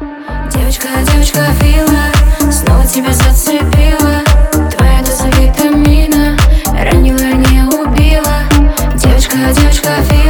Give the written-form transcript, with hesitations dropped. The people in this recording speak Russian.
Девочка, девочка, Фила, снова тебя зацепила. Твоя доза витамина ранила, не убила. Девочка, девочка, Фила.